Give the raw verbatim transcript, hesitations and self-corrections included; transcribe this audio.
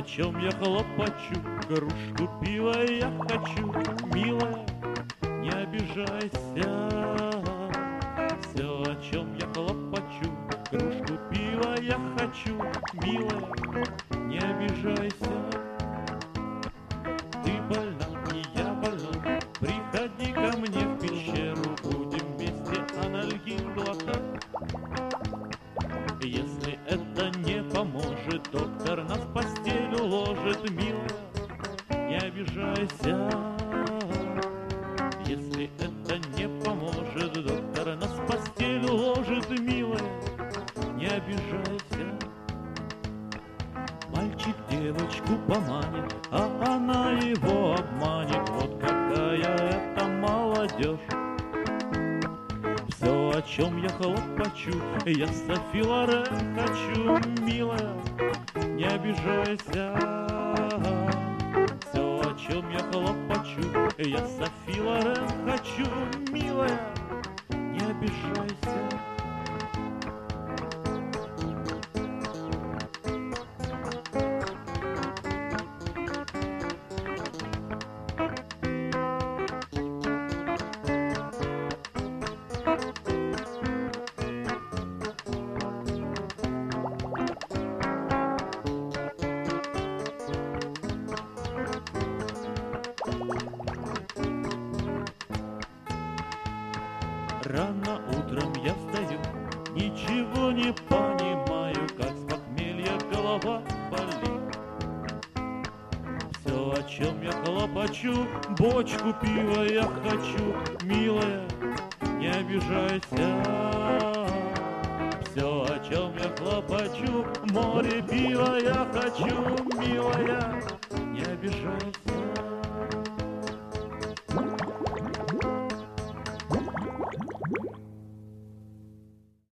о чем я хлопочу, кружку пива я хочу, милая, не обижайся. Все, о чем я хлопочу, кружку пива я хочу, милая, не обижайся. Ты больна, и я больна, приходи ко мне в пещеру, будем вместе анальгин глотать. Если это не поможет, доктор нас в постель уложит, милая, не обижайся. Если это не поможет, доктор нас в постель уложит, милая, не обижайся. Мальчик девочку поманит, а она его обманет. Вот какая это молодежь. Все, о чем я хлопочу, я Софи Лорен хочу, милая, не обижайся. Все, о чем я хлопочу, я Софи Лорен хочу, милая, не обижайся. Рано утром я встаю, ничего не понимаю, как с похмелья голова болит. Все, о чем я хлопочу, бочку пива я хочу, милая, не обижайся. Все, о чем я хлопочу, море пива я хочу, милая, не обижайся.